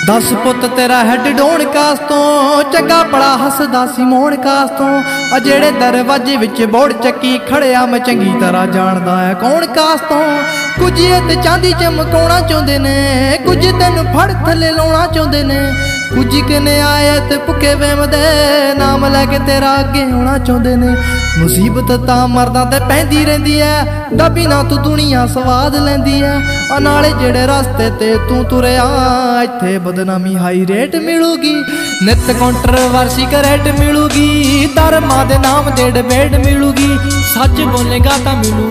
दस पुत तेरा हैड डोण कास तो चंगा बड़ा हसदा सी मोहन कास तो अजेड़े दरवाजे विच बोड़ चक्की खड़िया मैं चंगी तरह जानदा है कौन कास तो कुछ ते चांदी चमकाउणा चाहुंदे ने कुछ तेन फड़ थले लाउणा चाहुंदे ने कुछ किने आए ते भुखे वेमदे नाम लैके तेरा अगे आउणा चाहुंदे ने मुसीबत तां मरदा ते पैंदी रहिंदी है दबी ना तू दुनिया स्वाद लैंदी है नाले जेड़े रास्ते ते तू तुरिया इत्थे बदनामी हाई रेट मिलूगी नित कंट्रोवर्सी करेट मिलूगी धर्मां दे नाम ते डिबेट मिलूगी सच बोलेगा तां मिलू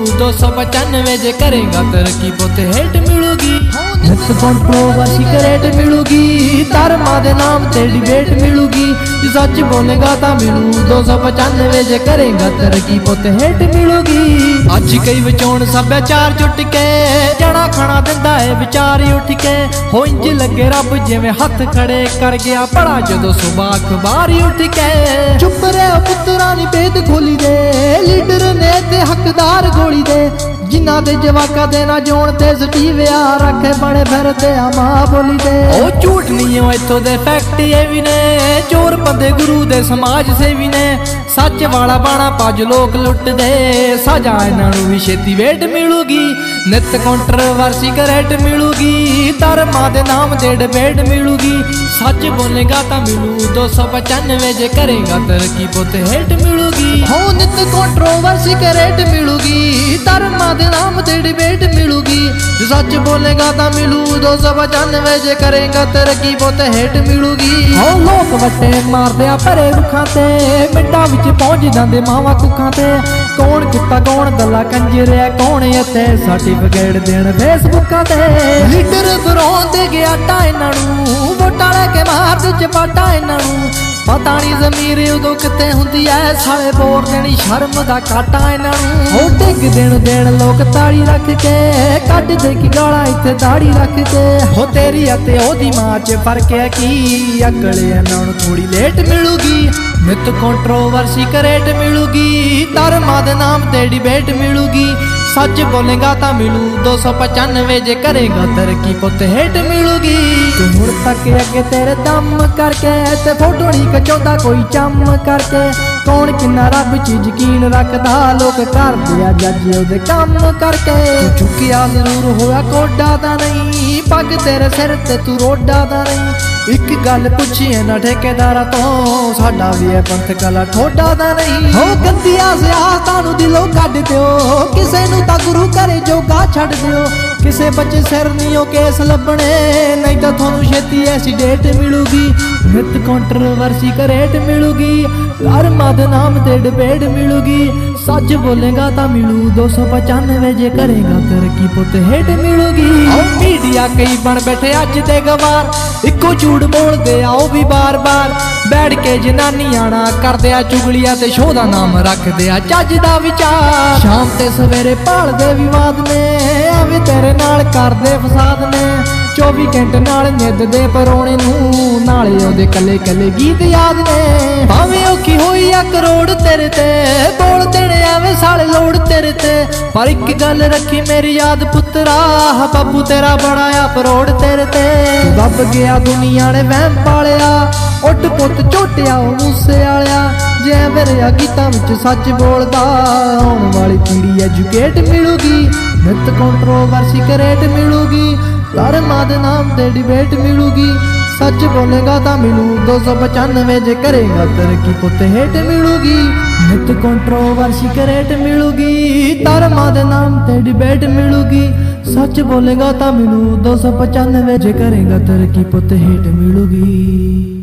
295 जे करेगा तरक्की पुत हेट मिलूगी नित कंट्रोवर्सी करेट मिलूगी धर्मां दे नाम ते डिबेट मिलूगी सच बोलेगा तां मिलू 295 जे करेगा तरक्की पुत हेट मिलूगी अज कई विचोण सभ्याचार चुट के जड़ा खाना दिंदा है विचार उठ के हो इंज लगे रब जिवें हथ खड़े कर गया बड़ा जदों सुबह अखबार उठ के चुप रहे पुत्तरां नी भेद खोली दे लीडर ने ते हकदार गोली दे जिन्ना दे जवाका दे ना जोण ते सटीविया रखे बड़े फिरदे आ मां बोली दे ओ झूठ नहीं हो इत्थों दे फैक्ट ये भी ने चोर बंदे गुरु दे समाज सेवी ने सच वाला बाणा पज लोग लुट दे सजा इन्हां नूं भी छेती वेट मिलूगी नित कंट्रोवर्सी करेट मिलूगी धर्मां दे नाम ते डिबेट मिलूगी सच बोलेगा तां मिलू 295 जे करेगा तरक्की पुत हेट मिलूगी हो नित कंट्रोवर्सी करेट मिलूगी धर्मां दे नाम ते डिबेट मिलूगी सच बोलेगा तां मिलू 295 जे करेगा तरक्की पुत हेट मिलूगी हो लोक वट्टे मारदे आ भरे रुखां ते मिंटां विच पहुंच जांदे मावां कुखां ते कौन किता कौन दला कंजरिया कौन इत्थे सर्टिफिकेट देण फेसबुकां ते लीडर बरौंदे गया टा इन्हां नूं वोटां लैके मारदे चपाटा इन्हां नूं पता नहीं ज़मीर उदों किते हुंदी है साले बोर देनी शर्म दा काटा इन्हां नूं हो टिक देण लोग ताड़ी रख के कट दे की गाला इत्थे दाड़ी रख के हो तेरी अते ओदी मां च फर्क है की अकल इन्हां नूं थोड़ी लेट मिलूगी नित कंट्रोवर्सी करेट मिलूगी धर्मां दे नाम ते डिबेट मिलूगी सच बोलेगा तां मिलू 295 जे करेगा तरक्की पुत हेट मिलूगी तू मुड़ तक अगे तेरे दम करके ते फोटो नहीं खचाउंदा कोई चम करके कौन किन्ना रब च यकीन रखदा लोग करदे आ जज ओदे कम करके तू चुकिया जरूर होया कोडा दा नहीं पग तेरे सिर ते तू रोडा दा नहीं एक गल पुछिए ना ठेकेदारा तो साडा भी है पंथ कला ठोडा दा नहीं हो गंदिया सियासतां नूं दिलों कढ दिओ किसे नूं तां गुरु करे जोगा छड्ड दिओ किसे बच्चे सिर नहीं हो केस लभणे नहीं तां थानू छेती ऐसी डेट मिलूगी नित कंट्रोवर्सी करेट मिलूगी धर्मां दे नाम ते डिबेट मिलूगी सच बोलेगा तां मिलू 295 जे करेगा तरक्की पुत हेट मिलूगी मीडिया कई बन बैठे अज दे गवार इको झूठ बोलदे आओ भी बार बार बैठ के जनानियां ना करदे आ चुगलियां ते शो दा नाम रखदे आ जज दा विचार शाम ते सवेरे भालदे विवाद ने एवें तेरे नाल करदे फसाद ने 24 घंटे नाल निद दे परोणे नूं नाले ओदे कले कले गीत याद ने भावें औखी होई आ करोड़ तेरे ते बोल देने एवें साले लोड़ तेरे ते पर एक गल रखी मेरी याद पुत्तरा बाबू तेरा बनाया परोड़ तेरे ते दब गया दुनिया ने वहम पालिया उठ पुत झोटिया मूसे आलिया जे मेरे गीतां विच सच बोलदा आउण वाली पीढ़ी एजुकेट मिलूगी नित कंट्रोवर्सी करेट मिलूगी धर्मां दे नाम ते डिबेट मिलूगी सच बोलेगा तां मिलू 295 जे करेगा तरक्की पुत हेट मिलूगी नित कंट्रोवर्सी करेट मिलूगी धर्मां दे नाम ते डिबेट मिलूगी सच बोलेगा तां मिलू 295 जे करेगा तरक्की पुत हेट मिलूगी।